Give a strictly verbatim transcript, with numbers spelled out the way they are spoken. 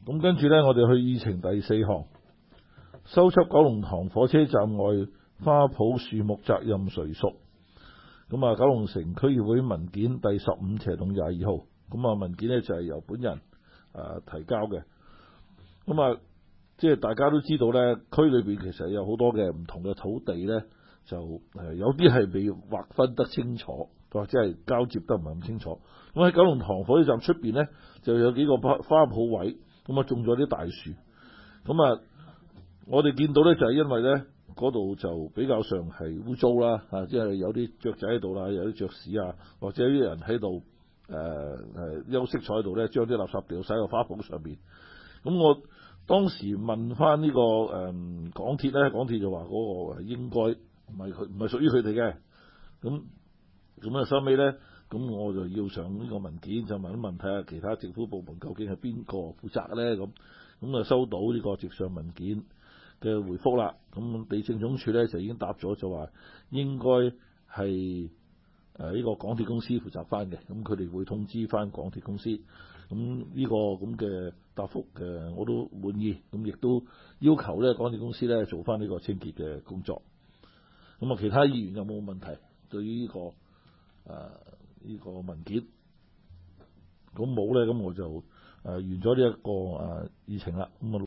咁跟住呢，我哋去議程第四項，修葺九龍塘火車站外花圃樹木責任誰屬？咁啊，九龍城區議會文件第十五斜同廿二號，咁啊文件呢就係由本人啊提交嘅。咁啊，即係大家都知道呢，區裏邊其實有好多嘅唔同嘅土地呢，就誒有啲係未劃分得清楚，或者係交接得唔係咁清楚。咁喺九龍塘火車站出邊呢，就有幾個花花圃位，咁啊種咗啲大樹。咁啊，我哋見到呢，就係因為呢嗰度就比較上係污糟啦，啊，即係有啲雀仔喺度啦，有啲雀屎啊，或者有啲人喺度誒誒休息坐喺度呢，將啲垃圾掉晒喺個花圃上邊。咁我當時問翻呢、這個誒、嗯、港鐵呢，港鐵就話嗰個應該唔係佢唔係屬於佢哋嘅。咁咁啊收尾呢，咁我就要上呢個文件，就問一問睇下其他政府部門究竟係邊個負責呢？咁咁啊收到呢個直上文件嘅回覆啦。咁地政總署呢，就已經答咗，就話應該係誒呢個港鐵公司負責翻嘅。咁佢哋會通知翻港鐵公司。咁呢個咁嘅答覆嘅我都滿意。咁亦都要求咧港鐵公司咧做翻呢個清潔嘅工作。咁啊，其他議員有冇問題對於呢、這個誒呢、呃這個文件？咁冇咧，咁我就誒、呃、完咗呢一個誒議程啦。咁啊。